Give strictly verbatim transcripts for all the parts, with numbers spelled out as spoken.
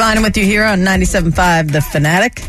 Fine with you here on ninety-seven point five The Fanatic.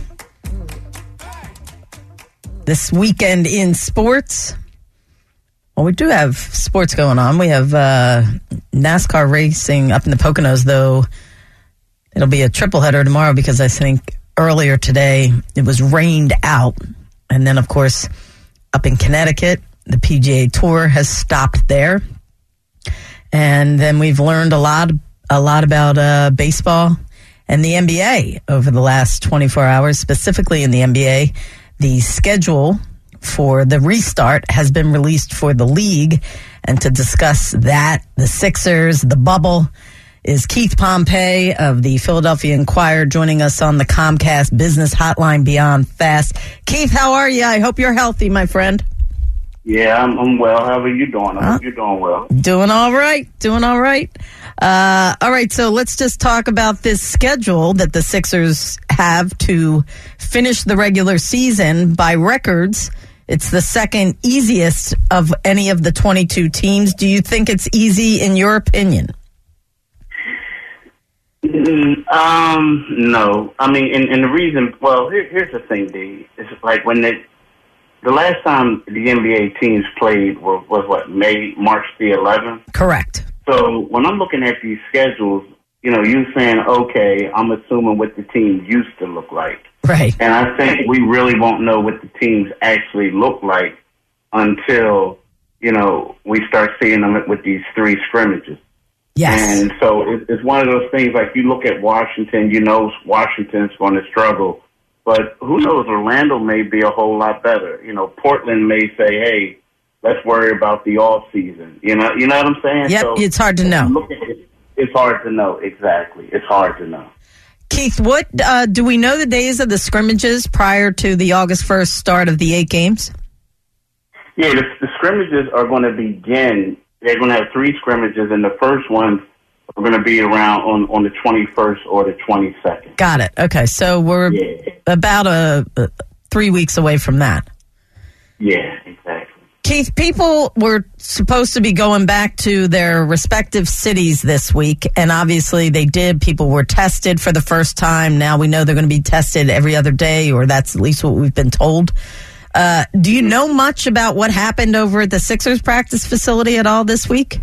This weekend in sports, well, we do have sports going on. We have uh, NASCAR racing up in the Poconos, though it'll be a triple header tomorrow because I think earlier today it was rained out. And then, of course, up in Connecticut, the P G A Tour has stopped there. And then we've learned a lot, a lot about uh, baseball and the N B A over the last twenty-four hours, specifically in the N B A. The schedule for the restart has been released for the league. And to discuss that, the Sixers, the bubble, is Keith Pompey of the Philadelphia Inquirer joining us on the Comcast Business Hotline Beyond Fast. Keith, how are you? I hope you're healthy, my friend. Yeah, I'm, I'm well. How are you doing? I huh? hope you're doing well. Doing all right. Doing all right. Uh, all right, so let's just talk about this schedule that the Sixers have to finish the regular season. By records, it's the second easiest of any of the twenty-two teams. Do you think it's easy in your opinion? Um, no. I mean, and, and the reason, well, here, here's the thing, D. It's like when they, the last time the N B A teams played was, was what, May, March the eleventh? Correct. So when I'm looking at these schedules, you know, you saying, okay, I'm assuming what the team used to look like. Right. And I think we really won't know what the teams actually look like until, you know, we start seeing them with these three scrimmages. Yes. And so it's one of those things, like you look at Washington, you know Washington's going to struggle. But who knows, Orlando may be a whole lot better. You know, Portland may say, hey, let's worry about the off season. You know, you know what I'm saying? Yep, so, it's hard to know. Look at it, it's hard to know, exactly. It's hard to know. Keith, what uh, do we know the days of the scrimmages prior to the August first start of the eight games? Yeah, the, the scrimmages are going to begin. They're going to have three scrimmages, and the first ones are going to be around on, on the twenty-first or the twenty-second. Got it. Okay, so we're yeah. about a, a three weeks away from that. Yeah, exactly. Keith, people were supposed to be going back to their respective cities this week, and obviously they did. People were tested for the first time. Now we know they're going to be tested every other day, or that's at least what we've been told. Uh, do you know much about what happened over at the Sixers practice facility at all this week?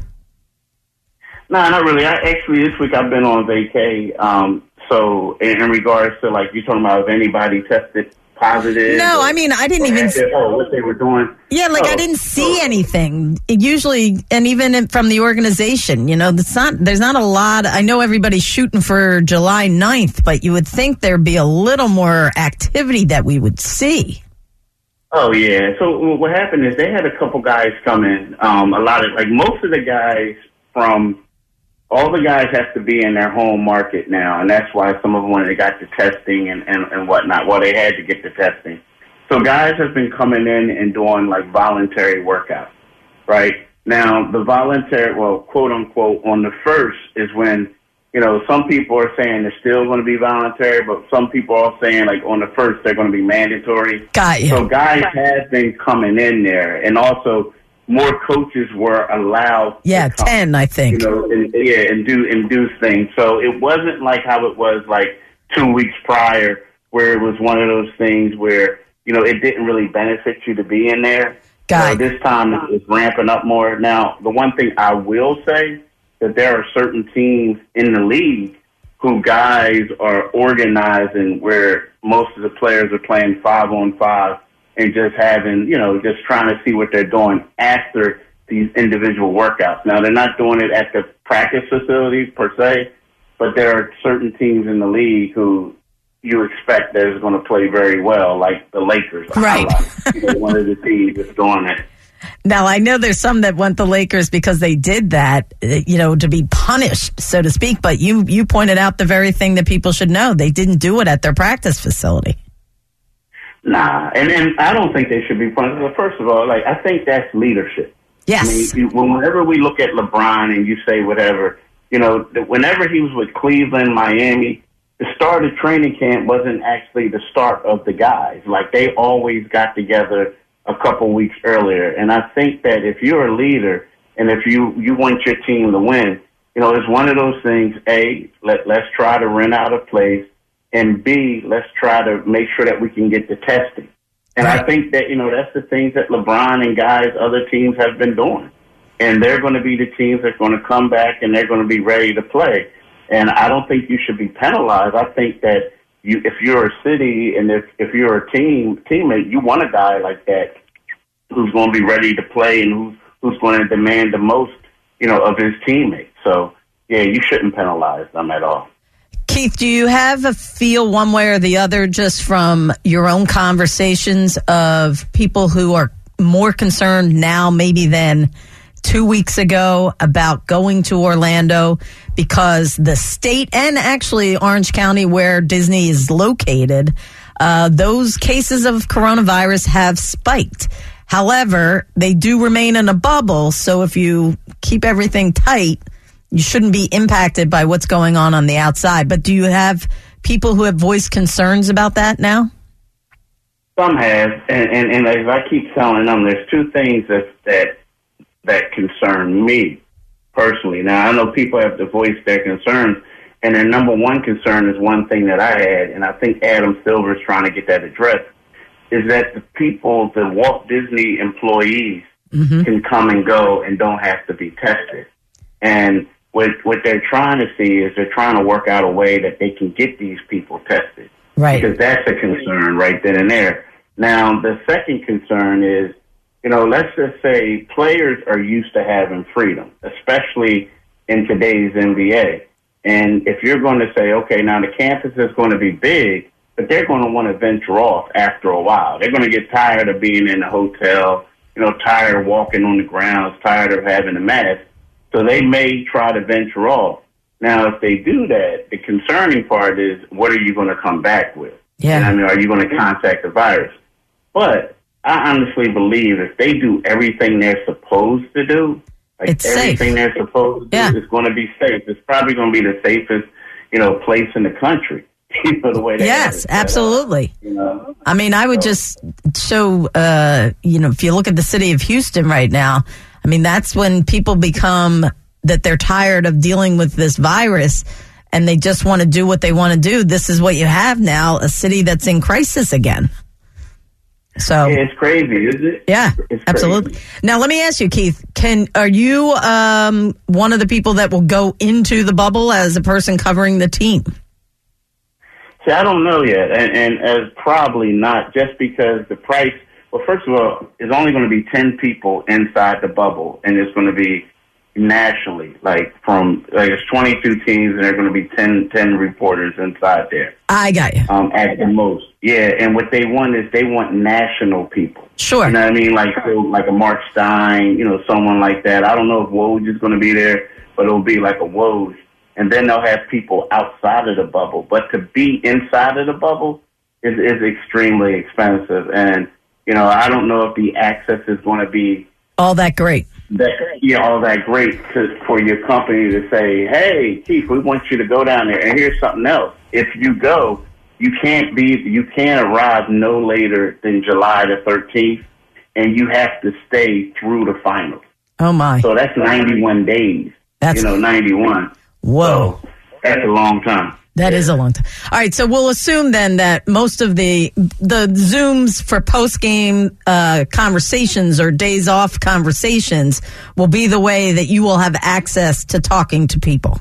No, not really. I, actually, this week I've been on vacay. Um, so in, in regards to, like, you talking about if anybody tested positive? No, or, I mean, I didn't even... see, oh, what they were doing? Yeah, like, oh, I didn't see oh. anything. It usually, and even in, from the organization, you know, it's not, there's not a lot... I know everybody's shooting for July ninth, but you would think there'd be a little more activity that we would see. Oh, yeah. So what happened is they had a couple guys come in. Um, a lot of, like, most of the guys from... All the guys have to be in their home market now, and that's why some of them, when they got the testing and, and, and whatnot, well, they had to get the testing. So guys have been coming in and doing, like, voluntary workouts, right? Now, the voluntary, well, quote-unquote, on the first is when, you know, some people are saying they're still going to be voluntary, but some people are saying, like, on the first they're going to be mandatory. Got you. So guys have been coming in there, and also more coaches were allowed. Yeah, to come, ten, I think. You know, and, yeah, and do and do things. So it wasn't like how it was like two weeks prior, where it was one of those things where, you know, it didn't really benefit you to be in there. Got so this time it's ramping up more. Now, the one thing I will say that there are certain teams in the league who guys are organizing where most of the players are playing five on five. And just having, you know, just trying to see what they're doing after these individual workouts. Now, they're not doing it at the practice facilities per se, but there are certain teams in the league who you expect that is going to play very well, like the Lakers. Right. You know, one of the teams that's doing it. Now, I know there's some that want the Lakers because they did that, you know, to be punished, so to speak. But you, you pointed out the very thing that people should know. They didn't do it at their practice facility. Nah, and, and I don't think they should be punished. Well, first of all, like, I think that's leadership. Yes. I mean, you, whenever we look at LeBron and you say whatever, you know, whenever he was with Cleveland, Miami, the start of training camp wasn't actually the start of the guys. Like, they always got together a couple weeks earlier. And I think that if you're a leader and if you, you want your team to win, you know, it's one of those things. A, let let's try to rent out a place, and B, let's try to make sure that we can get the testing. And right. I think that, you know, that's the things that LeBron and guys, other teams have been doing. And they're going to be the teams that are going to come back and they're going to be ready to play. And I don't think you should be penalized. I think that you, if you're a city and if, if you're a team teammate, you want a guy like that who's going to be ready to play and who's, who's going to demand the most, you know, of his teammates. So, yeah, you shouldn't penalize them at all. Keith, do you have a feel one way or the other just from your own conversations of people who are more concerned now maybe than two weeks ago about going to Orlando because the state and actually Orange County where Disney is located, uh, those cases of coronavirus have spiked. However, they do remain in a bubble, so if you keep everything tight, you shouldn't be impacted by what's going on on the outside. But do you have people who have voiced concerns about that now? Some have, and, and, and as I keep telling them, there's two things that that that concern me personally. Now, I know people have to voice their concerns, and their number one concern is one thing that I had, and I think Adam Silver is trying to get that addressed, is that the people, the Walt Disney employees, mm-hmm. can come and go and don't have to be tested. And what what they're trying to see is they're trying to work out a way that they can get these people tested. Right. Because that's a concern right then and there. Now, the second concern is, you know, let's just say players are used to having freedom, especially in today's N B A. And if you're going to say, okay, now the campus is going to be big, but they're going to want to venture off after a while. They're going to get tired of being in a hotel, you know, tired of walking on the grounds, tired of having a mask. So they may try to venture off. Now, if they do that, the concerning part is, what are you going to come back with? Yeah. And I mean, are you going to contact the virus? But I honestly believe if they do everything they're supposed to do, like it's everything safe. they're supposed to yeah. do, it's going to be safe. It's probably going to be the safest, you know, place in the country. For the way they yes, absolutely. You know? I mean, I would so. just show, uh, you know, if you look at the city of Houston right now, I mean, that's when people become that they're tired of dealing with this virus and they just want to do what they want to do. This is what you have now, a city that's in crisis again. So yeah, it's crazy, isn't it? Yeah, it's absolutely. Crazy. Now, let me ask you, Keith, can are you um, one of the people that will go into the bubble as a person covering the team? See, I don't know yet, and, and as probably not, just because the price, well, first of all, it's only going to be ten people inside the bubble, and it's going to be nationally, like from, like it's twenty-two teams, and there are going to be ten, ten reporters inside there. I got you. Um, at the most. Yeah, and what they want is they want national people. Sure. You know what I mean? Like, so, like a Mark Stein, you know, someone like that. I don't know if Woj is going to be there, but it'll be like a Woj. And then they'll have people outside of the bubble. But to be inside of the bubble is, is extremely expensive. And, you know, I don't know if the access is going to be all that great. That, yeah, all that great to, for your company to say, hey, Keith, we want you to go down there. And here's something else. If you go, you can't be, you can't arrive no later than July the thirteenth, and you have to stay through the finals. Oh, my. So that's ninety-one days. That's, you know, ninety-one. Whoa. So that's a long time. That yeah. is a long time. All right, so we'll assume then that most of the the Zooms for post-game uh, conversations or days off conversations will be the way that you will have access to talking to people.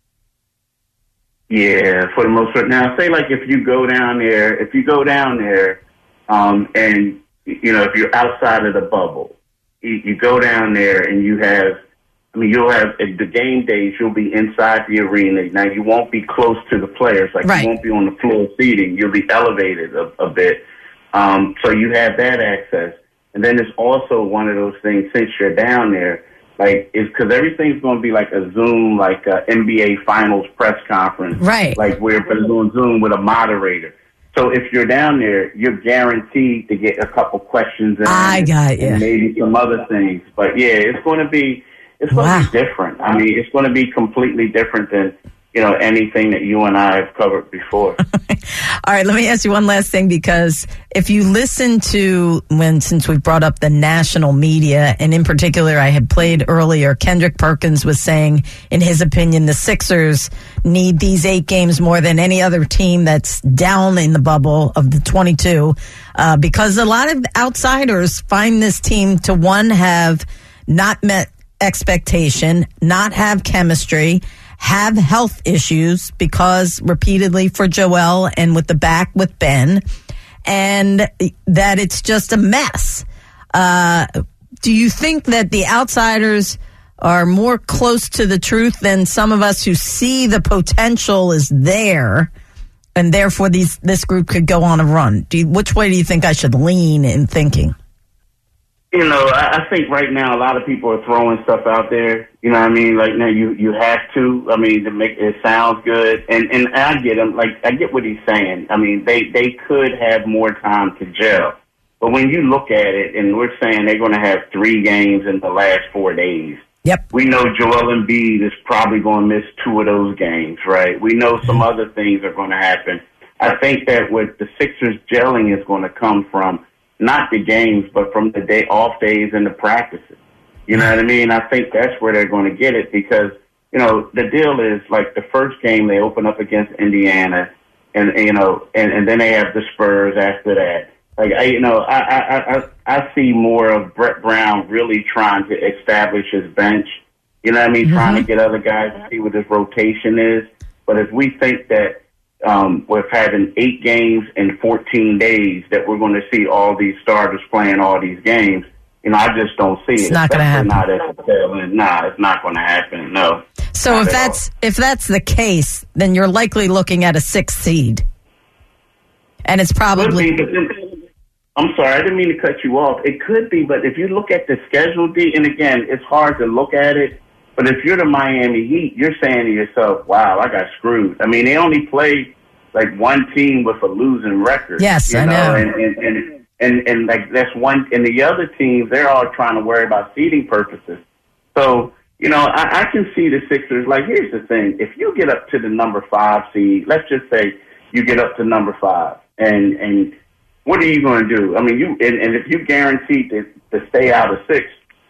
Yeah, for the most part. Now, say like if you go down there, if you go down there um, and, you know, if you're outside of the bubble, you, you go down there and you have, I mean, you'll have, at the game days, you'll be inside the arena. Now, you won't be close to the players. Like, right. You won't be on the floor seating. You'll be elevated a, a bit. Um, so you have that access. And then it's also one of those things, since you're down there, like, it's because everything's going to be like a Zoom, like a N B A Finals press conference. Right. Like, we're doing Zoom with a moderator. So if you're down there, you're guaranteed to get a couple questions in. I got you. And maybe some other things. But, yeah, it's going to be... It's going wow. to be different. I mean, it's going to be completely different than you know, anything that you and I have covered before. All right, let me ask you one last thing, because if you listen to when, since we brought up the national media, and in particular, I had played earlier, Kendrick Perkins was saying, in his opinion, the Sixers need these eight games more than any other team that's down in the bubble of the twenty-two, uh, because a lot of outsiders find this team to, one, have not met expectation, not have chemistry, have health issues, because repeatedly for Joel and with the back with Ben, and that it's just a mess. Uh, do you think that the outsiders are more close to the truth than some of us who see the potential is there, and therefore these this group could go on a run? Do you, which way do you think I should lean in thinking? You know, I, I think right now a lot of people are throwing stuff out there. You know what I mean? Like, now you, you have to, I mean, to make it sound good. And, and I get him. Like, I get what he's saying. I mean, they, they could have more time to gel. But when you look at it, and we're saying they're going to have three games in the last four days. Yep. We know Joel Embiid is probably going to miss two of those games, right? We know some other things are going to happen. I think that with the Sixers gelling is going to come from not the games, but from the day off days and the practices. You know what I mean? I think that's where they're going to get it, because, you know, the deal is, like, the first game they open up against Indiana, and, you know, and, and then they have the Spurs after that. Like, I, you know, I, I, I, I see more of Brett Brown really trying to establish his bench. You know what I mean? Mm-hmm. Trying to get other guys to see what his rotation is. But if we think that Um, with having eight games in fourteen days, that we're going to see all these starters playing all these games, you know, I just don't see it's it. It's not going to happen. Not at the tail end. Nah, it's not going to happen. No. So if that's all. if that's the case, then you're likely looking at a sixth seed, and it's probably. Be, then, I'm sorry, I didn't mean to cut you off. It could be, but if you look at the schedule, D, and again, it's hard to look at it. But if you're the Miami Heat, you're saying to yourself, wow, I got screwed. I mean, they only play like one team with a losing record. Yes, you I know. know? And, and, and, and, and like that's one, and the other teams, they're all trying to worry about seeding purposes. So, you know, I, I can see the Sixers. Like, here's the thing. If you get up to the number five seed, let's just say you get up to number five, and, and what are you going to do? I mean, you and, and if you guaranteed to, to stay out of six,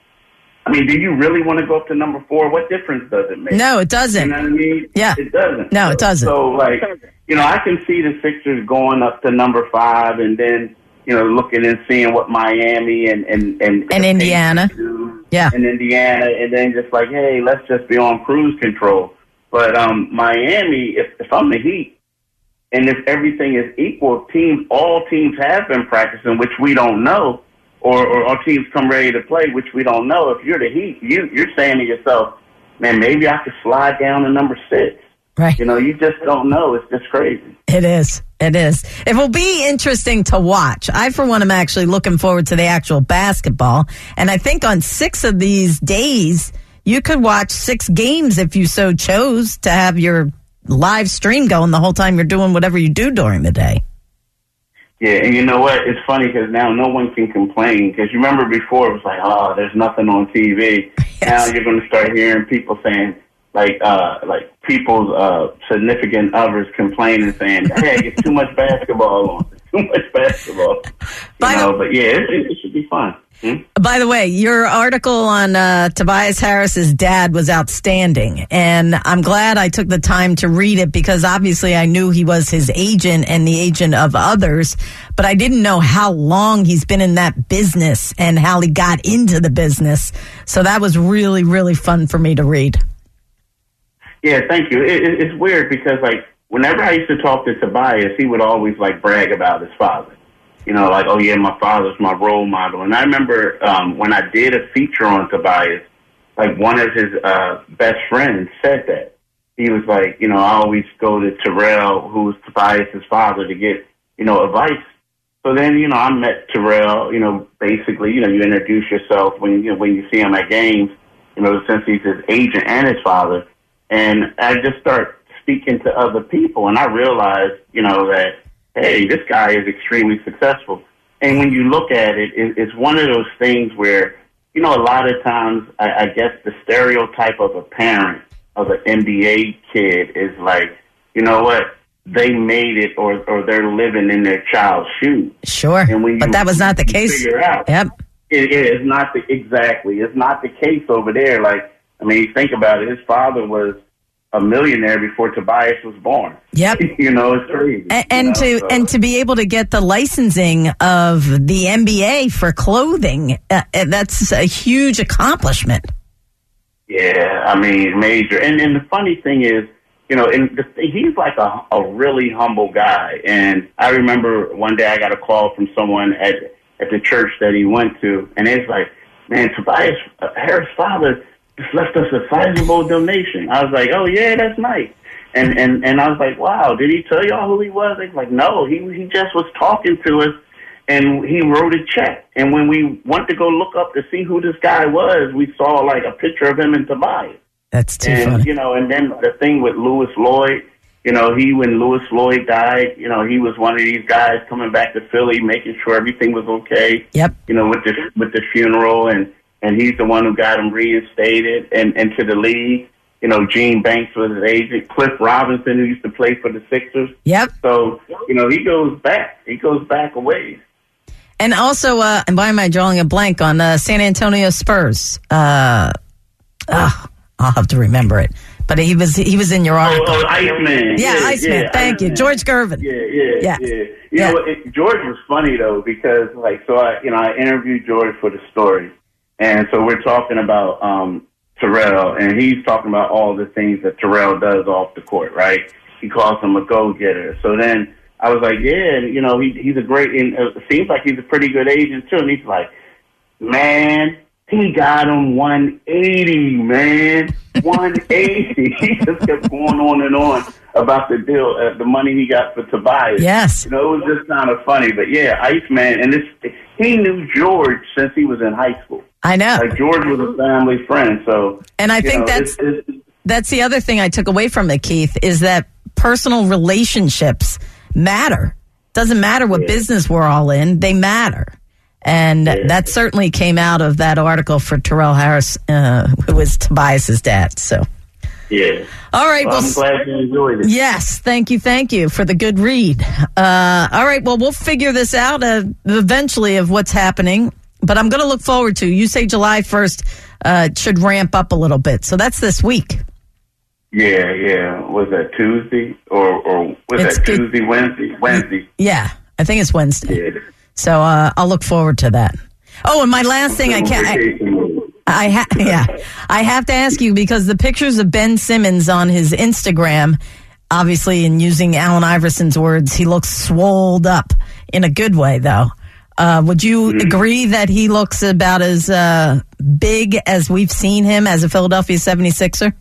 I mean, do you really want to go up to number four? What difference does it make? No, it doesn't. You know what I mean? Yeah. It doesn't. No, it doesn't. So, like, you know, I can see the Sixers going up to number five, and then, you know, looking and seeing what Miami and and and, and Indiana do, yeah, and Indiana, and then just like, hey, let's just be on cruise control. But um, Miami, if, if I'm the Heat, and if everything is equal, teams, all teams have been practicing, which we don't know. Or, or, or teams come ready to play, which we don't know. If you're the Heat, you, you're saying to yourself, man, maybe I could slide down to number six. Right. You know, you just don't know. It's just crazy. It is. It is. It will be interesting to watch. I, for one, am actually looking forward to the actual basketball. And I think on six of these days, you could watch six games if you so chose to have your live stream going the whole time you're doing whatever you do during the day. Yeah, and you know what? It's funny because now no one can complain. Because you remember before it was like, oh, there's nothing on T V. Yes. Now you're going to start hearing people saying, like, uh, like people's uh, significant others complaining, saying, hey, it's too much basketball on. It's too much basketball. You know, but yeah, it, it should be fun. Hmm? By the way, your article on uh, Tobias Harris's dad was outstanding, and I'm glad I took the time to read it because obviously I knew he was his agent and the agent of others, but I didn't know how long he's been in that business and how he got into the business. So that was really, really fun for me to read. Yeah, thank you. It, it, it's weird because, like, whenever I used to talk to Tobias, he would always, like, brag about his father. You know, like, oh, yeah, my father's my role model. And I remember um, when I did a feature on Tobias, like, one of his uh, best friends said that. He was like, you know, I always go to Terrell, who's Tobias's father, to get, you know, advice. So then, you know, I met Terrell, you know, basically, you know, you introduce yourself when, you know, when you see him at games, you know, since he's his agent and his father. And I just start speaking to other people, and I realized, you know, that, hey, this guy is extremely successful. And when you look at it, it's one of those things where, you know, a lot of times, I, I guess the stereotype of a parent of an N B A kid is like, you know what? They made it, or or they're living in their child's shoes. Sure, and when you, but that was not the case. Figure out, yep, it is not the exactly. It's not the case over there. Like, I mean, think about it. His father was a millionaire before Tobias was born. Yep, you know, it's crazy. And, and you know, to so. and to be able to get the licensing of the N B A for clothing, uh, that's a huge accomplishment. Yeah, I mean, major. And and the funny thing is, you know, and the, he's like a, a really humble guy. And I remember one day I got a call from someone at at the church that he went to, and it's like, man, Tobias uh, Harris' father just left us a sizable donation. I was like, oh yeah, that's nice. And and and I was like, wow, did he tell y'all who he was? They was like, no, he he just was talking to us, and he wrote a check. And when we went to go look up to see who this guy was, we saw like a picture of him and Tobias. That's too and, funny. You know, and then the thing with Louis Lloyd, you know, he, when Louis Lloyd died, you know, he was one of these guys coming back to Philly, making sure everything was okay. Yep. You know, with the, with the funeral, and, and he's the one who got him reinstated and, and to the league. You know, Gene Banks was his agent. Cliff Robinson, who used to play for the Sixers. Yep. So, you know, he goes back. He goes back a ways. And also, uh, and why am I drawing a blank on uh, San Antonio Spurs? Uh, oh, I'll have to remember it. But he was he was in your article. Oh, oh Iceman. Yeah, yeah Iceman. Yeah, Thank Iceman. you. George Gervin. Yeah, yeah, yeah. yeah. You yeah. know, it, George was funny, though, because, like, so I, you know, I interviewed George for the story. And so we're talking about um, Terrell, and he's talking about all the things that Terrell does off the court, right? He calls him a go-getter. So then I was like, yeah, you know, he, he's a great, and it seems like he's a pretty good agent, too. And he's like, man, he got him one eighty, man. one eighty. He just kept going on and on about the deal, uh, the money he got for Tobias. Yes. You know, it was just kind of funny. But, yeah, Iceman, and this, he knew George since he was in high school. I know. Like, George was a family friend. So, and I think know, that's it's, it's, that's the other thing I took away from it, Keith, is that personal relationships matter. Doesn't matter what yeah. business we're all in. They matter. And yeah. that certainly came out of that article for Terrell Harris, uh, who was Tobias's dad. So, yeah. All right. Well, well, I'm glad you enjoyed it. Yes. Thank you. Thank you for the good read. Uh, all right. Well, we'll figure this out uh, eventually of what's happening. But I'm going to look forward to, you say July first uh, should ramp up a little bit. So that's this week. Yeah, yeah. Was that Tuesday? Or, or was it's that good. Tuesday, Wednesday? Wednesday. Yeah. I think it's Wednesday. Yeah. So uh, I'll look forward to that. Oh, and my last thing, I can't. I, I ha- yeah, I have to ask you, because the pictures of Ben Simmons on his Instagram, obviously, in using Allen Iverson's words, he looks swolled up in a good way, though. Uh, would you mm-hmm. agree that he looks about as uh, big as we've seen him as a Philadelphia seventy-sixer?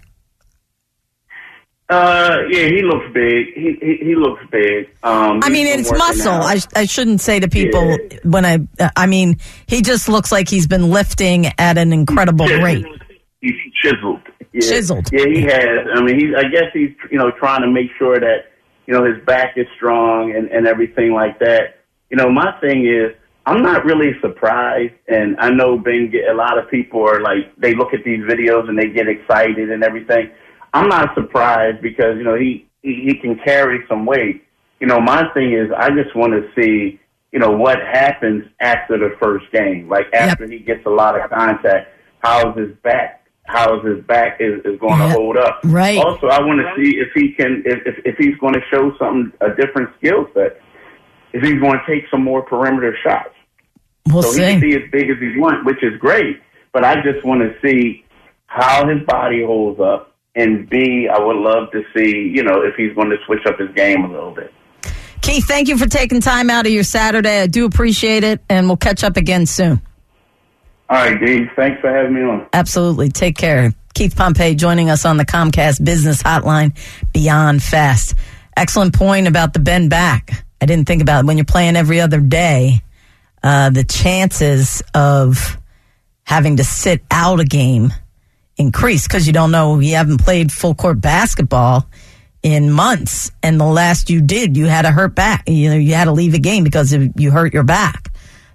Uh, yeah, he looks big. He he, he looks big. Um, I mean, it's muscle. I, sh- I shouldn't say to people yeah. when I. Uh, I mean, he just looks like he's been lifting at an incredible he's rate. He's chiseled. Yeah. Chiseled. Yeah, he has. I mean, he. I guess he's you know trying to make sure that you know his back is strong and and everything like that. You know, my thing is, I'm not really surprised, and I know Ben. A lot of people are like, they look at these videos and they get excited and everything. I'm not surprised because, you know, he, he, he can carry some weight. You know, my thing is I just want to see, you know, what happens after the first game. Like after yep. he gets a lot of contact, how's his back? How's his back is, is going yep. to hold up? Right. Also, I want to see if he can, if, if, if he's going to show something, a different skill set. If he's going to take some more perimeter shots. We'll so see. he can be as big as he wants, which is great. But I just want to see how his body holds up. And B, I would love to see, you know, if he's going to switch up his game a little bit. Keith, thank you for taking time out of your Saturday. I do appreciate it, and we'll catch up again soon. All right, Dave. Thanks for having me on. Absolutely. Take care. Keith Pompey joining us on the Comcast Business Hotline, Beyond Fast. Excellent point about the bend back. I didn't think about it. When you're playing every other day, uh, the chances of having to sit out a game increase because you don't know, you haven't played full court basketball in months, and the last you did, you had a hurt back. You know, you had to leave a game because you hurt your back.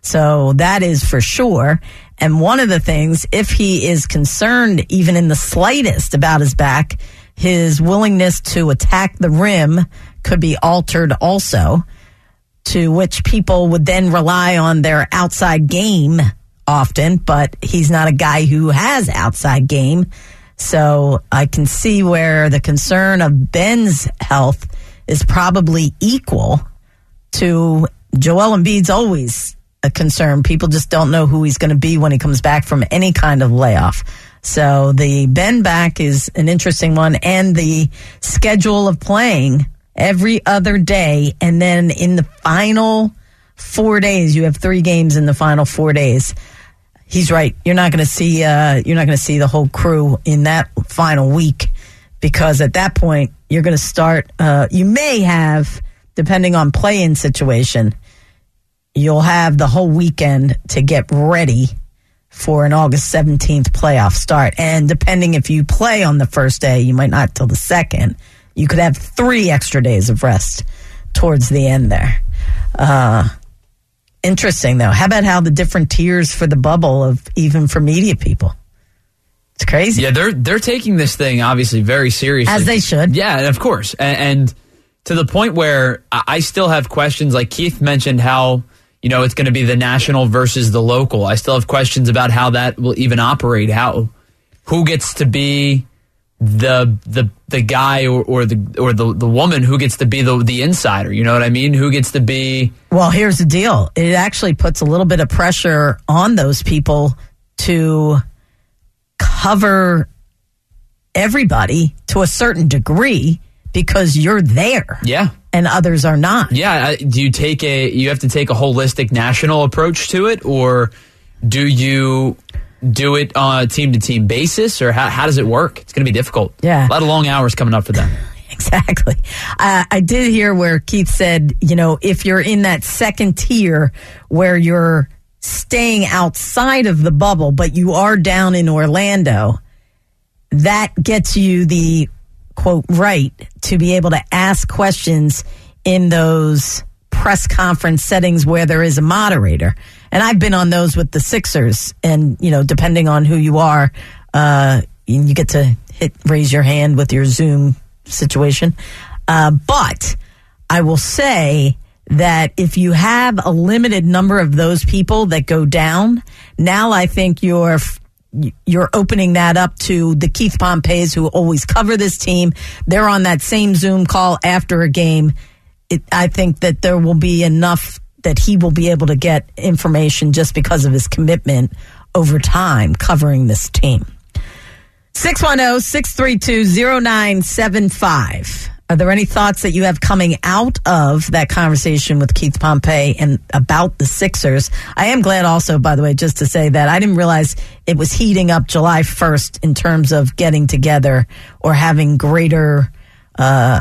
So that is for sure. And one of the things, if he is concerned even in the slightest about his back, his willingness to attack the rim could be altered also, to which people would then rely on their outside game often, but he's not a guy who has outside game. So I can see where the concern of Ben's health is probably equal to Joel Embiid's always a concern. People just don't know who he's going to be when he comes back from any kind of layoff. So the Ben back is an interesting one, and the schedule of playing every other day, and then in the final four days, you have three games in the final four days. He's right. You're not going to see. Uh, you're not going to see the whole crew in that final week, because at that point you're going to start. Uh, you may have, depending on play-in situation, you'll have the whole weekend to get ready for an August seventeenth playoff start. And depending if you play on the first day, you might not till the second. You could have three extra days of rest towards the end there. Uh, interesting, though. How about how the different tiers for the bubble of even for media people? It's crazy. Yeah, they're they're taking this thing obviously very seriously. As they should. Yeah, of course. And, and to the point where I still have questions, like Keith mentioned how, you know, it's going to be the national versus the local. I still have questions about how that will even operate. How, who gets to be the the the guy or, or the or the, the woman who gets to be the the insider, you know what I mean? Who gets to be... Well, here's the deal. It actually puts a little bit of pressure on those people to cover everybody to a certain degree because you're there. Yeah. And others are not. Yeah. Do you take a you have to take a holistic national approach to it, or do you do it on a team-to-team basis, or how, how does it work? It's going to be difficult. Yeah. A lot of long hours coming up for them. Exactly. Uh, I did hear where Keith said, you know, if you're in that second tier where you're staying outside of the bubble, but you are down in Orlando, that gets you the, quote, right to be able to ask questions in those press conference settings where there is a moderator. And I've been on those with the Sixers, and, you know, depending on who you are, uh, you get to hit raise your hand with your Zoom situation. Uh, but I will say that if you have a limited number of those people that go down, now I think you're you're opening that up to the Keith Pompeys who always cover this team. They're on that same Zoom call after a game. It, I think that there will be enough that he will be able to get information just because of his commitment over time covering this team. six one zero, six three two, zero nine seven five. Are there any thoughts that you have coming out of that conversation with Keith Pompey and about the Sixers? I am glad also, by the way, just to say that I didn't realize it was heating up July first in terms of getting together or having greater, uh,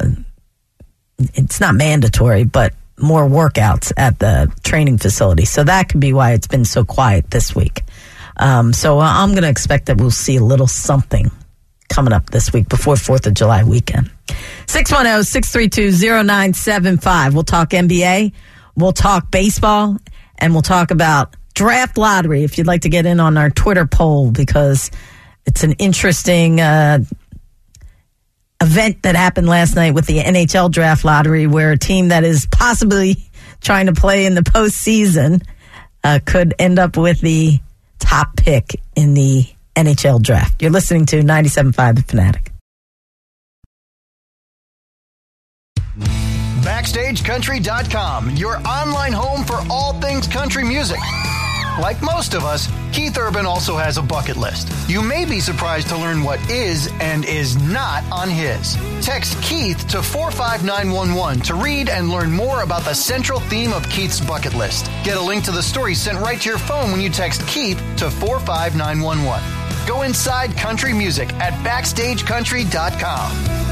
it's not mandatory, but more workouts at the training facility. So that could be why it's been so quiet this week. Um, so I'm going to expect that we'll see a little something coming up this week before fourth of July weekend. six one zero, six three two, zero nine seven five. We'll talk N B A, we'll talk baseball, and we'll talk about draft lottery if you'd like to get in on our Twitter poll, because it's an interesting uh, event that happened last night with the N H L draft lottery, where a team that is possibly trying to play in the postseason uh, could end up with the top pick in the N H L draft. You're listening to ninety-seven point five The Fanatic. Backstage Country dot com, your online home for all things country music. Like most of us, Keith Urban also has a bucket list. You may be surprised to learn what is and is not on his. Text Keith to four five nine one one to read and learn more about the central theme of Keith's bucket list. Get a link to the story sent right to your phone when you text Keith to four five nine one one. Go inside country music at Backstage Country dot com.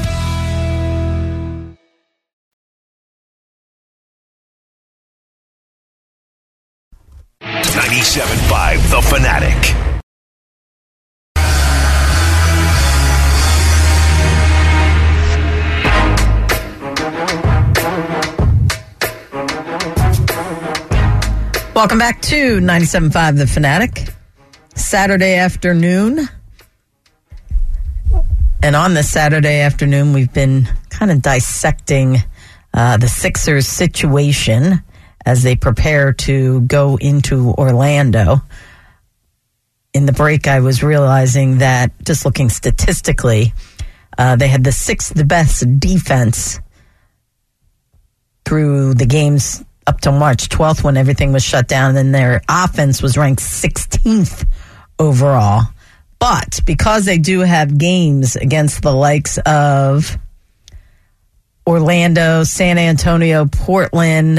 ninety-seven point five The Fanatic. Welcome back to ninety-seven point five The Fanatic. Saturday afternoon. And on this Saturday afternoon, we've been kind of dissecting uh, the Sixers situation as they prepare to go into Orlando. In the break, I was realizing that, just looking statistically, uh, they had the sixth best defense through the games up till March twelfth when everything was shut down. And then their offense was ranked sixteenth overall. But because they do have games against the likes of Orlando, San Antonio, Portland...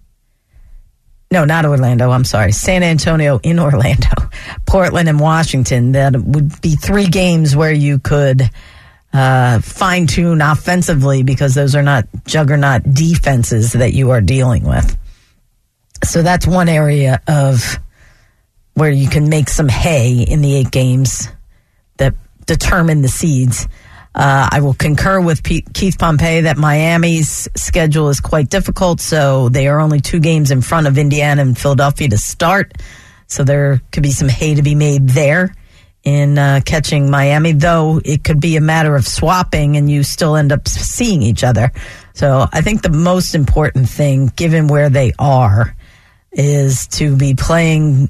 No, not Orlando. I'm sorry. San Antonio in Orlando, Portland and Washington. That would be three games where you could uh, fine tune offensively because those are not juggernaut defenses that you are dealing with. So that's one area of where you can make some hay in the eight games that determine the seeds. Uh, I will concur with Pete, Keith Pompey that Miami's schedule is quite difficult, so they are only two games in front of Indiana and Philadelphia to start. So there could be some hay to be made there in uh, catching Miami, though it could be a matter of swapping and you still end up seeing each other. So I think the most important thing, given where they are, is to be playing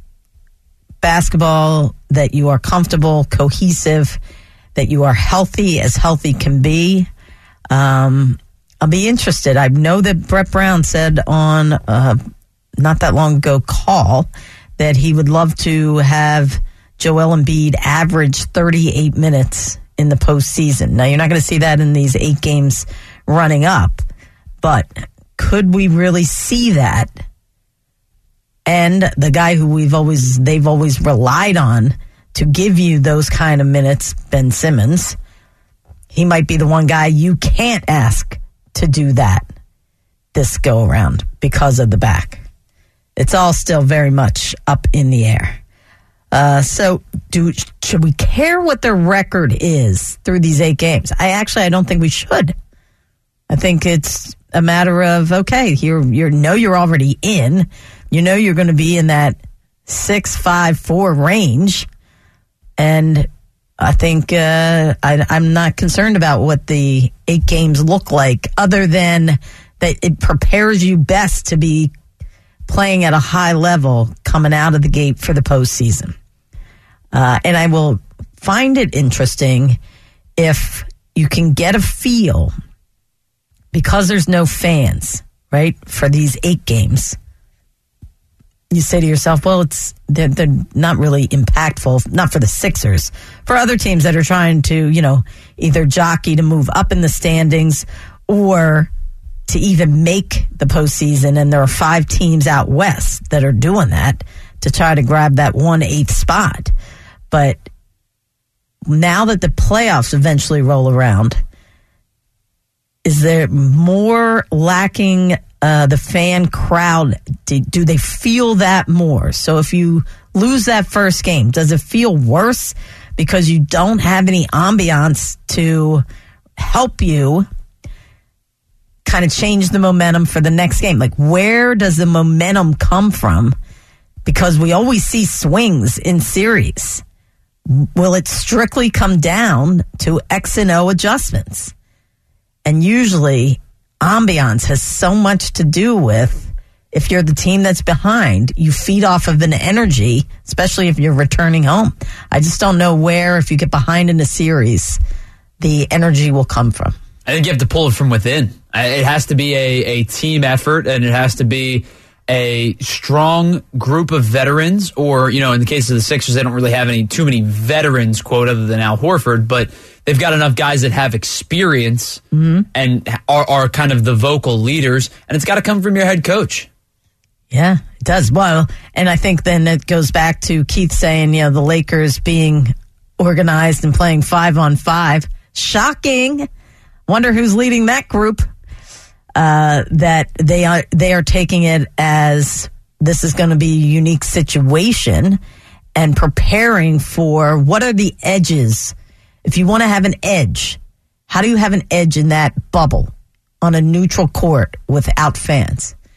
basketball that you are comfortable, cohesive, that you are healthy as healthy can be. Um, I'll be interested. I know that Brett Brown said on uh, not that long ago call that he would love to have Joel Embiid average thirty-eight minutes in the postseason. Now, you're not going to see that in these eight games running up, but could we really see that? And the guy who we've always they've always relied on to give you those kind of minutes, Ben Simmons, he might be the one guy you can't ask to do that this go around because of the back. It's all still very much up in the air. Uh, so do should we care what their record is through these eight games? I actually, I don't think we should. I think it's a matter of, okay, you you know you're already in. You know you're going to be in that six, five, four range. And I think uh, I, I'm not concerned about what the eight games look like, other than that it prepares you best to be playing at a high level coming out of the gate for the postseason. Uh, and I will find it interesting if you can get a feel, because there's no fans, right, for these eight games. You say to yourself, well, it's they're, they're not really impactful, not for the Sixers. For other teams that are trying to, you know, either jockey to move up in the standings or to even make the postseason, and there are five teams out west that are doing that to try to grab that one-eighth spot. But now that the playoffs eventually roll around, is there more lacking uh, the fan crowd? Do, do they feel that more? So if you lose that first game, does it feel worse because you don't have any ambiance to help you kind of change the momentum for the next game? Like, where does the momentum come from? Because we always see swings in series. Will it strictly come down to X and O adjustments? And usually, ambiance has so much to do with, if you're the team that's behind, you feed off of an energy, especially if you're returning home. I just don't know where, if you get behind in a series, the energy will come from. I think you have to pull it from within. It has to be a, a team effort, and it has to be a strong group of veterans, or, you know, in the case of the Sixers, they don't really have any too many veterans, quote, other than Al Horford, but they've got enough guys that have experience mm-hmm. and are, are kind of the vocal leaders, and it's got to come from your head coach. Yeah, it does. Well, and I think then it goes back to Keith saying, you know, the Lakers being organized and playing five on five. Shocking. Wonder who's leading that group. Uh, that they are they are taking it as this is going to be a unique situation and preparing for what are the edges. If you want to have an edge, how do you have an edge in that bubble on a neutral court without fans?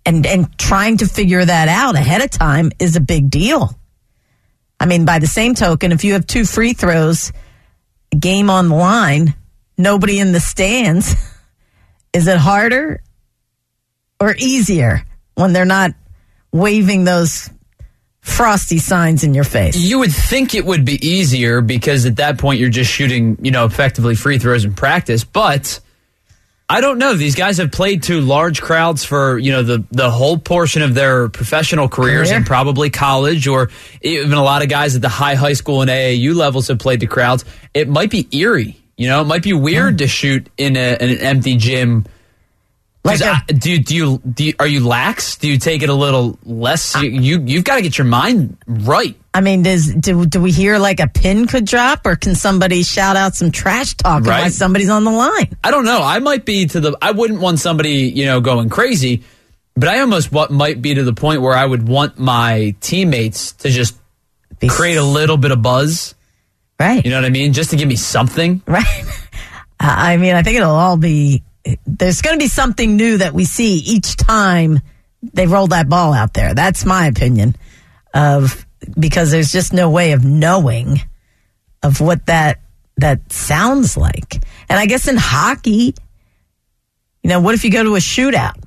And, and trying to figure that out ahead of time is a big deal. I mean, by the same token, if you have two free throws, game on the line, nobody in the stands, is it harder or easier when they're not waving those frosty signs in your face? You would think it would be easier because at that point you're just shooting, you know, effectively free throws in practice. But I don't know. These guys have played to large crowds for, you know, the, the whole portion of their professional careers Career. and probably college, or even a lot of guys at the high high school and A A U levels have played to crowds. It might be eerie. You know, it might be weird mm. to shoot in, a, in an empty gym. Like a, I, do you, do you, do you, are you lax? Do you take it a little less? You, you, you've got to get your mind right. I mean, does, do, do we hear like a pin could drop, or can somebody shout out some trash talk right. while somebody's on the line? I don't know. I might be to the, I wouldn't want somebody, you know, going crazy, but I almost what might be to the point where I would want my teammates to just be create a little bit of buzz. Right. You know what I mean? Just to give me something. Right. I mean, I think it'll all be, there's going to be something new that we see each time they roll that ball out there. That's my opinion of, because there's just no way of knowing of what that, that sounds like. And I guess in hockey, you know, what if you go to a shootout?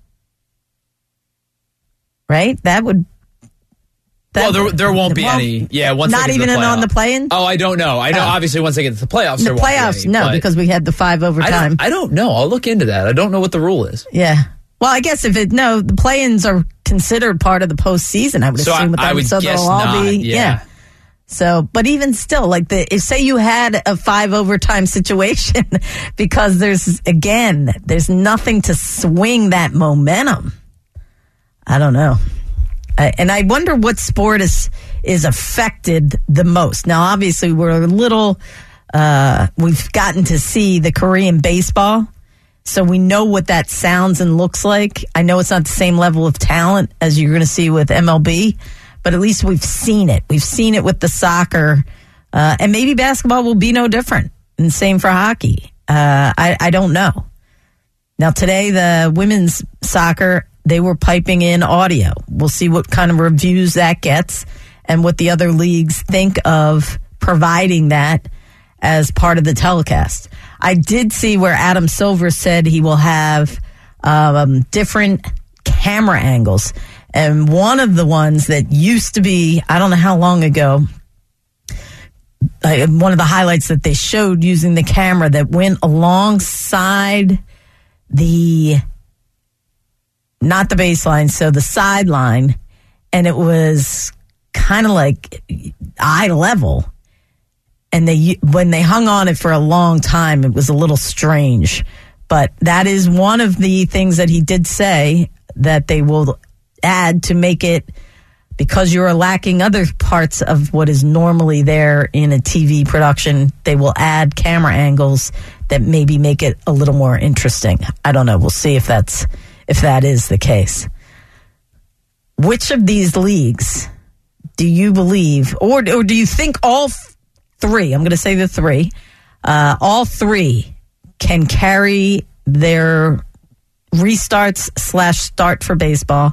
Right? That would, That, well, there there won't be well, any. Yeah, once not they get even to the on the play-in. Oh, I don't know. I know. Oh. Obviously, once they get to the playoffs, The there won't playoffs, be any, no, because we had the five overtime. I don't, I don't know. I'll look into that. I don't know what the rule is. Yeah. Well, I guess if it no, the play-ins are considered part of the postseason. I would So assume. I, with I them, would so guess they'll all not. be Yeah. yeah. So, but even still, like the if say you had a five overtime situation, because there's again there's nothing to swing that momentum. I don't know. I, and I wonder what sport is is affected the most. Now, obviously, we're a little, uh, we've gotten to see the Korean baseball, so we know what that sounds and looks like. I know it's not the same level of talent as you're going to see with M L B, but at least we've seen it. We've seen it with the soccer, uh, and maybe basketball will be no different. And same for hockey. Uh, I, I don't know. Now, today, the women's soccer, they were piping in audio. We'll see what kind of reviews that gets and what the other leagues think of providing that as part of the telecast. I did see where Adam Silver said he will have um, different camera angles. And one of the ones that used to be, I don't know how long ago, uh, one of the highlights that they showed using the camera that went alongside the, not the baseline, so the sideline, and it was kind of like eye level. And they, when they hung on it for a long time, it was a little strange. But that is one of the things that he did say that they will add to make it, because you're lacking other parts of what is normally there in a T V production, they will add camera angles that maybe make it a little more interesting. I don't know. We'll see if that's if that is the case. Which of these leagues do you believe, or or do you think all three, I'm going to say the three, uh, all three can carry their restarts slash start for baseball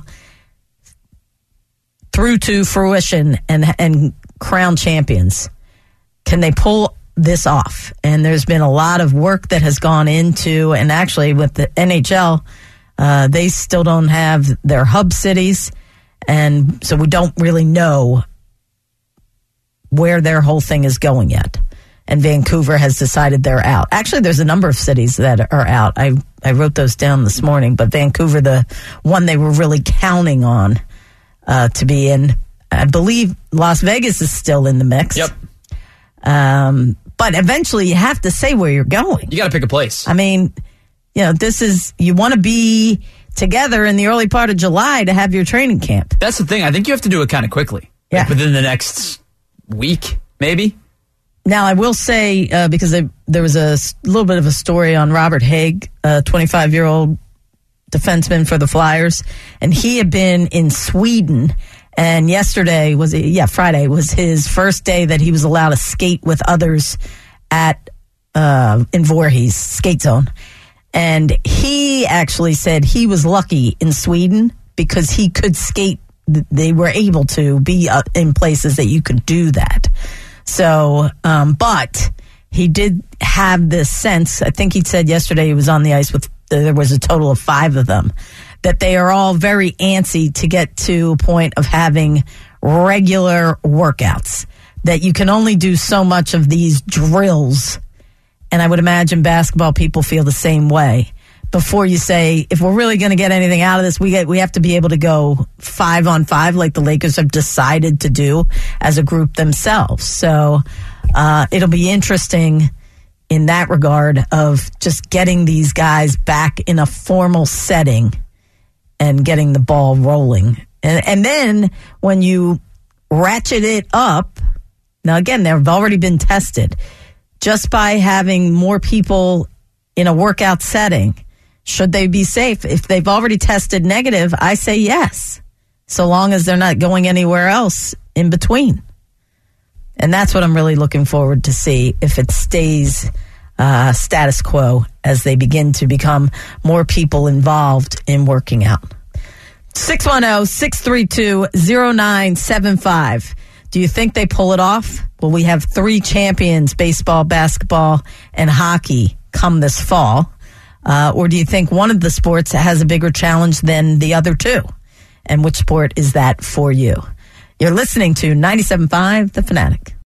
through to fruition and and crown champions? Can they pull this off? And there's been a lot of work that has gone into, and actually with the N H L, uh, they still don't have their hub cities, and so we don't really know where their whole thing is going yet. And Vancouver has decided they're out. Actually, there's a number of cities that are out. I, I wrote those down this morning, but Vancouver, the one they were really counting on uh, to be in. I believe Las Vegas is still in the mix. Yep. Um, but eventually you have to say where you're going. You got to pick a place. I mean, you know, this is, you want to be together in the early part of July to have your training camp. That's the thing. I think you have to do it kind of quickly. Yeah. Like within the next week, maybe. Now, I will say, uh, because I, there was a s- little bit of a story on Robert Haig, a twenty-five-year-old defenseman for the Flyers, and he had been in Sweden, and yesterday was, yeah, Friday was his first day that he was allowed to skate with others at, uh, in Voorhees skate zone. And he actually said he was lucky in Sweden because he could skate. They were able to be uh, in places that you could do that. So, um, but he did have this sense. I think he said yesterday he was on the ice with, there was a total of five of them, that they are all very antsy to get to a point of having regular workouts, that you can only do so much of these drills. And I would imagine basketball people feel the same way. Before you say, if we're really going to get anything out of this, we get, we have to be able to go five on five like the Lakers have decided to do as a group themselves. So uh, it'll be interesting in that regard of just getting these guys back in a formal setting and getting the ball rolling. And, and then when you ratchet it up, now again, they've already been tested, just by having more people in a workout setting. Should they be safe? If they've already tested negative, I say yes, so long as they're not going anywhere else in between. And that's what I'm really looking forward to see, if it stays uh, status quo as they begin to become more people involved in working out. six one zero, six three two, zero nine seven five. Do you think they pull it off? Well, we have three champions, baseball, basketball, and hockey, come this fall. Uh, or do you think one of the sports has a bigger challenge than the other two? And which sport is that for you? You're listening to ninety-seven point five The Fanatic.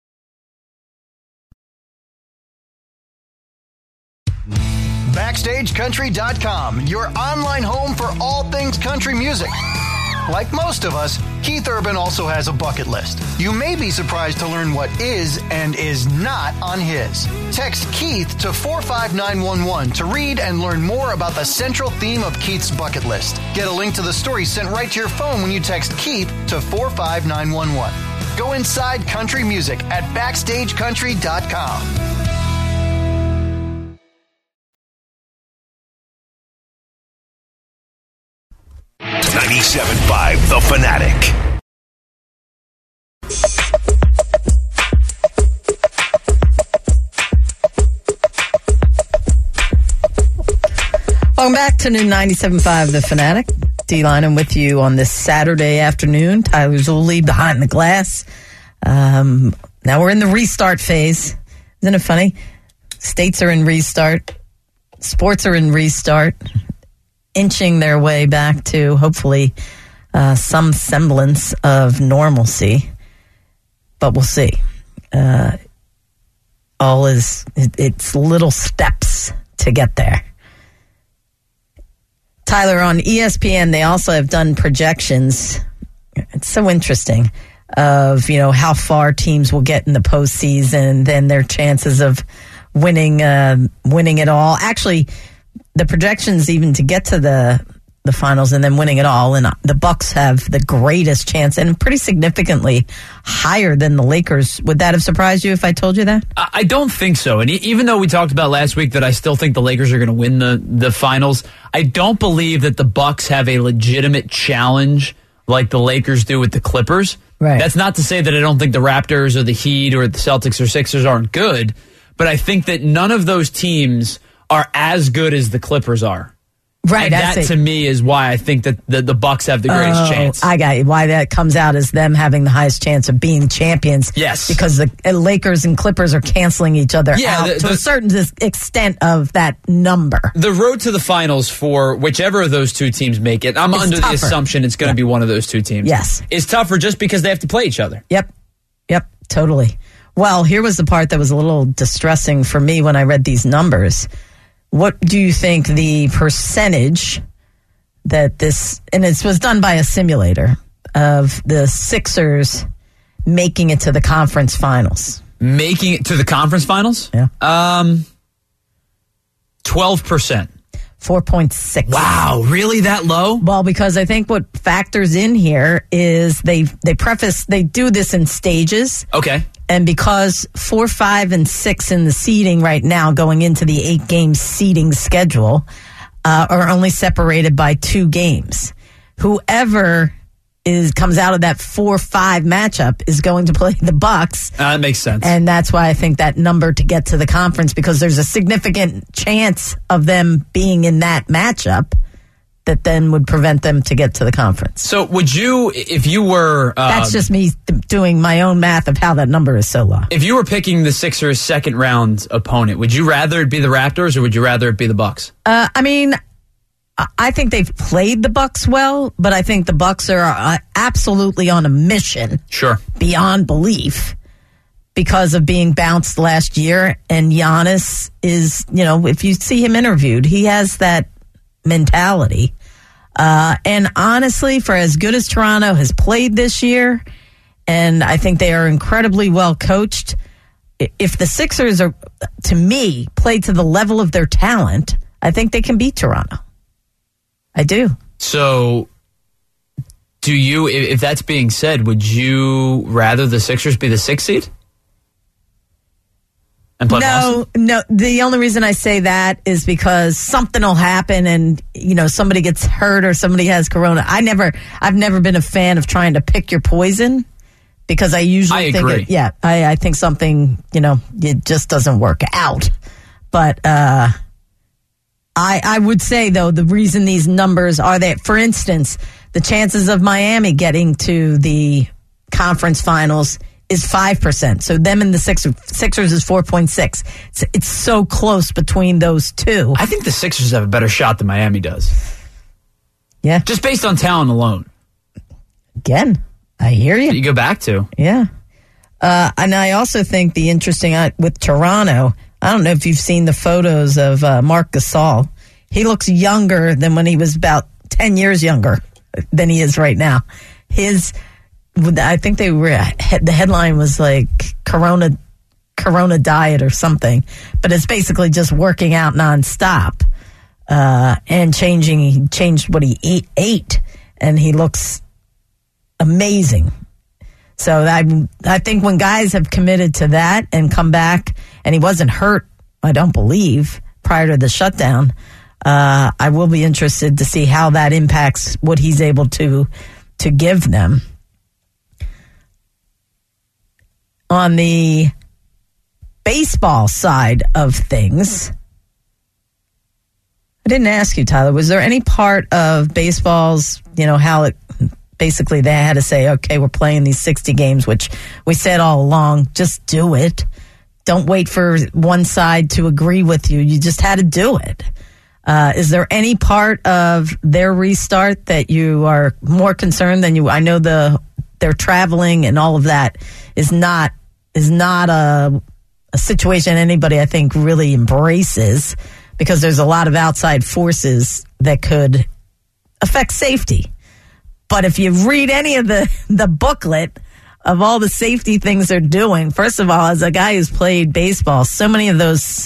Backstage Country dot com, your online home for all things country music. Like most of us, Keith Urban also has a bucket list. You may be surprised to learn what is and is not on his. Text Keith to four five nine one one to read and learn more about the central theme of Keith's bucket list. Get a link to the story sent right to your phone when you text Keith to four five nine one one. Go inside country music at Backstage Country dot com. ninety-seven point five The Fanatic. Welcome back to new ninety-seven point five The Fanatic. D-Line, I'm with you on this Saturday afternoon. Tyler Zulli behind the glass. Um, now we're in the restart phase. Isn't it funny? States are in restart. Sports are in restart. Inching their way back to hopefully uh, some semblance of normalcy, but we'll see. Uh, all is it, it's little steps to get there. Tyler, on E S P N, they also have done projections. It's so interesting of, you know, how far teams will get in the postseason, then their chances of winning uh, winning it all. Actually, the projections even to get to the the finals and then winning it all, and the Bucks have the greatest chance, and pretty significantly higher than the Lakers. Would that have surprised you if I told you that? I don't think so. And even though we talked about last week that I still think the Lakers are going to win the, the finals, I don't believe that the Bucks have a legitimate challenge like the Lakers do with the Clippers. Right. That's not to say that I don't think the Raptors or the Heat or the Celtics or Sixers aren't good, but I think that none of those teams are as good as the Clippers are. Right. And that to me is why I think that the, the Bucks have the greatest oh, chance. I got you. Why that comes out is them having the highest chance of being champions. Yes. Because the Lakers and Clippers are canceling each other yeah, out the, to the, a certain extent of that number. The road to the finals for whichever of those two teams make it, I'm it's under tougher. the assumption it's going to yeah. be one of those two teams. Yes. It's tougher just because they have to play each other. Yep. Yep. Totally. Well, here was the part that was a little distressing for me when I read these numbers. What do you think the percentage that this, and it was done by a simulator, of the Sixers making it to the conference finals? Making it to the conference finals? Yeah. Um, twelve percent. four point six. Wow, really that low? Well, because I think what factors in here is they they preface, they do this in stages. Okay. And because four, five, and six in the seeding right now, going into the eight-game seeding schedule, uh, are only separated by two games. Whoever is comes out of that four five matchup is going to play the Bucks. Uh, that makes sense. And that's why I think that number to get to the conference, because there's a significant chance of them being in that matchup, that then would prevent them to get to the conference. So would you, if you were... Uh, That's just me th- doing my own math of how that number is so low. If you were picking the Sixers' second round opponent, would you rather it be the Raptors or would you rather it be the Bucks? Uh, I mean, I think they've played the Bucks well, but I think the Bucks are uh, absolutely on a mission. Sure. Beyond belief because of being bounced last year. And Giannis is, you know, if you see him interviewed, he has that mentality. Uh, and honestly, for as good as Toronto has played this year, and I think they are incredibly well coached, if the Sixers are, to me, play to the level of their talent, I think they can beat Toronto. I do. So, do you, if that's being said, would you rather the Sixers be the sixth seed? And play no, Boston? no. The only reason I say that is because something will happen, and you know somebody gets hurt or somebody has corona. I never, I've never been a fan of trying to pick your poison because I usually I think, agree. it, yeah, I, I think something, you know, it just doesn't work out. But uh, I, I would say though the reason these numbers are that, for instance, the chances of Miami getting to the conference finals is five percent. So them and the Sixers, Sixers is four point six. It's, it's so close between those two. I think the Sixers have a better shot than Miami does. Yeah. Just based on talent alone. Again, I hear you. You go back to. Yeah. Uh, and I also think the interesting uh, with Toronto, I don't know if you've seen the photos of uh, Marc Gasol. He looks younger than when he was about ten years younger than he is right now. His... I think they were, the headline was like Corona, Corona diet or something, but it's basically just working out nonstop, uh, and changing, he changed what he ate, ate and he looks amazing. So I, I think when guys have committed to that and come back, and he wasn't hurt, I don't believe, prior to the shutdown, uh, I will be interested to see how that impacts what he's able to, to give them. On the baseball side of things, I didn't ask you, Tyler, was there any part of baseball's, you know, how it basically they had to say, okay, we're playing these sixty games, which we said all along, just do it. Don't wait for one side to agree with you. You just had to do it. Uh, is there any part of their restart that you are more concerned than you? I know the they're traveling and all of that is not is not a, a situation anybody, I think, really embraces because there's a lot of outside forces that could affect safety. But if you read any of the, the booklet of all the safety things they're doing, first of all, as a guy who's played baseball, so many of those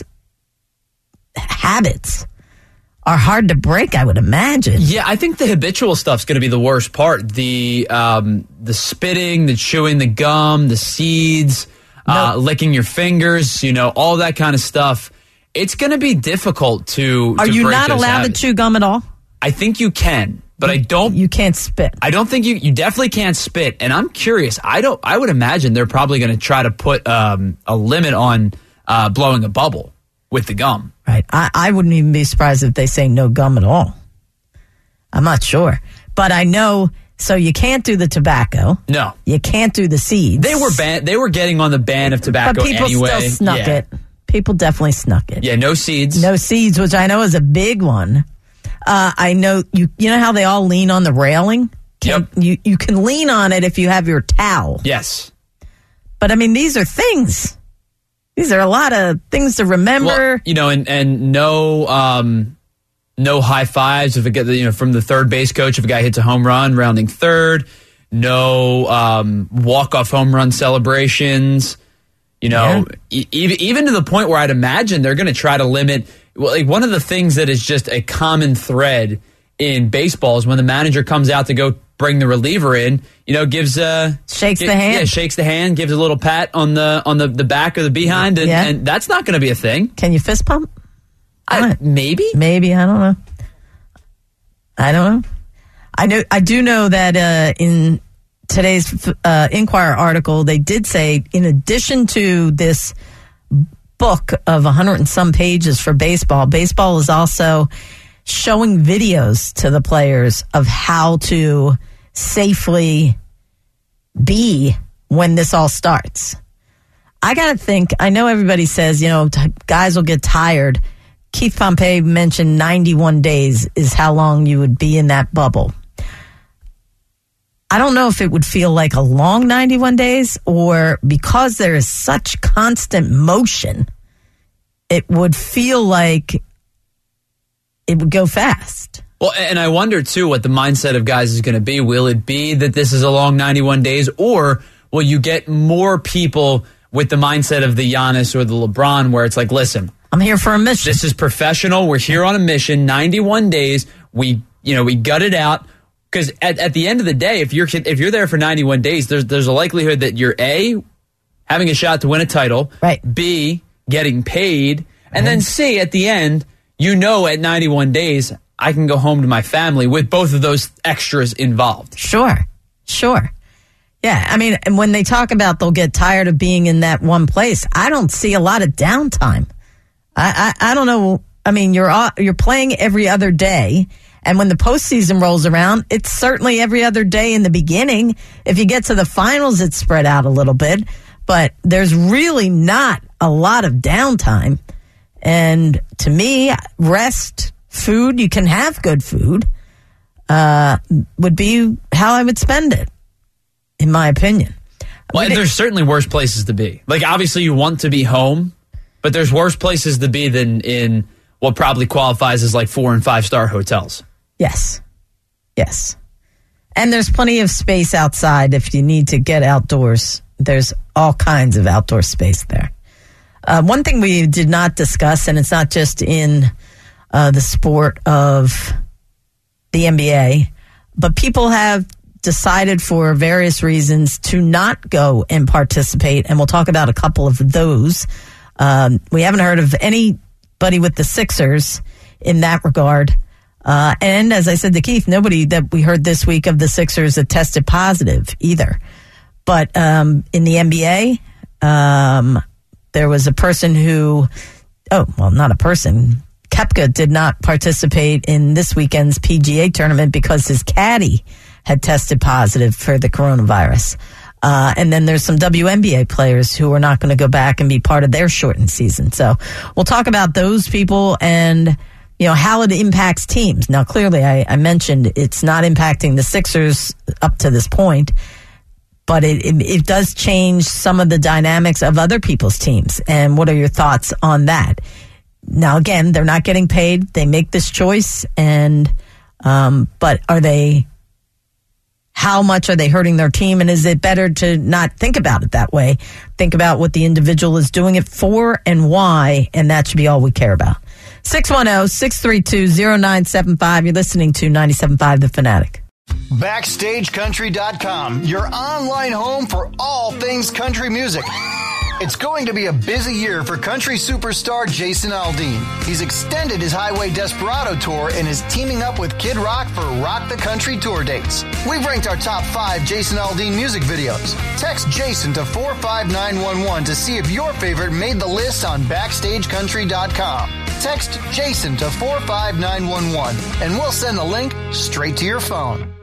habits are hard to break, I would imagine. Yeah, I think the habitual stuff's going to be the worst part. The um, the spitting, the chewing the gum, the seeds, uh, no. licking your fingers, you know, all that kind of stuff. It's going to be difficult to Are to you break not those allowed habits. to chew gum at all? I think you can, but I don't. You can't spit. I don't think you. You definitely can't spit. And I'm curious. I don't. I would imagine they're probably going to try to put um, a limit on uh, blowing a bubble with the gum. Right. I, I wouldn't even be surprised if they say no gum at all. I'm not sure. But I know, so you can't do the tobacco. No. You can't do the seeds. They were ban- They were getting on the ban of tobacco But people anyway. still snuck yeah. it. People definitely snuck it. Yeah, no seeds. No seeds, which I know is a big one. Uh, I know, you You know how they all lean on the railing? Can, Yep. You, you can lean on it if you have your towel. Yes. But, I mean, these are things. These are a lot of things to remember. Well, you know, and, and no um, no high fives if it get you know from the third base coach if a guy hits a home run rounding third. No um, walk off home run celebrations. You know, Yeah. e- even even to the point where I'd imagine they're going to try to limit. Well, like one of the things that is just a common thread in baseball is when the manager comes out to go bring the reliever in, you know, gives uh Shakes gi- the hand. yeah, shakes the hand, gives a little pat on the on the, the back or the behind, and, Yeah. and that's not going to be a thing. Can you fist pump? I, maybe. Maybe, I don't know. I don't know. I know. I do know that uh, in today's uh, Inquirer article, they did say, in addition to this book of a hundred and some pages for baseball, baseball is also showing videos to the players of how to safely be when this all starts. I got to think, I know everybody says, you know, t- guys will get tired. Keith Pompey mentioned ninety-one days is how long you would be in that bubble. I don't know if it would feel like a long ninety-one days, or because there is such constant motion, it would feel like it would go fast. Well, and I wonder, too, what the mindset of guys is going to be. Will it be that this is a long ninety-one days, or will you get more people with the mindset of the Giannis or the LeBron, where it's like, listen, I'm here for a mission. This is professional. We're here on a mission. ninety-one days. We, you know, we gut it out. Because at, at the end of the day, if you're if you're there for ninety-one days, there's there's a likelihood that you're A, having a shot to win a title, right? B, getting paid, and then C, at the end, you know, at ninety-one days, I can go home to my family with both of those extras involved. Sure, sure. Yeah, I mean, and when they talk about they'll get tired of being in that one place, I don't see a lot of downtime. I I, I don't know. I mean, you're you're playing every other day. And when the postseason rolls around, it's certainly every other day in the beginning. If you get to the finals, it's spread out a little bit. But there's really not a lot of downtime. And to me, rest, food, you can have good food, uh, would be how I would spend it, in my opinion. Well, there's certainly worse places to be. Like, obviously, you want to be home, but there's worse places to be than in what probably qualifies as like four and five star hotels. Yes. Yes. And there's plenty of space outside if you need to get outdoors. There's all kinds of outdoor space there. Uh, one thing we did not discuss, and it's not just in uh, the sport of the N B A, but people have decided for various reasons to not go and participate, and we'll talk about a couple of those. Um, we haven't heard of anybody with the Sixers in that regard. Uh, and as I said to Keith, nobody that we heard this week of the Sixers that tested positive either. But um, in the N B A, um, there was a person who, oh, well, not a person. Koepka did not participate in this weekend's P G A tournament because his caddy had tested positive for the coronavirus. Uh, and then there's some W N B A players who are not going to go back and be part of their shortened season. So we'll talk about those people and, you know, how it impacts teams. Now, clearly, I, I mentioned it's not impacting the Sixers up to this point, but it, it, it does change some of the dynamics of other people's teams. And what are your thoughts on that? Now, again, they're not getting paid. They make this choice. And, um, but are they, how much are they hurting their team? And is it better to not think about it that way? Think about what the individual is doing it for and why. And that should be all we care about. six one zero, six three two, zero nine seven five. You're listening to ninety-seven point five The Fanatic. Backstage Country dot com, your online home for all things country music. It's going to be a busy year for country superstar Jason Aldean. He's extended his Highway Desperado tour and is teaming up with Kid Rock for Rock the Country tour dates. We've ranked our top five Jason Aldean music videos. Text Jason to four five nine one one to see if your favorite made the list on Backstage Country dot com. Text Jason to four five nine one one and we'll send the link straight to your phone.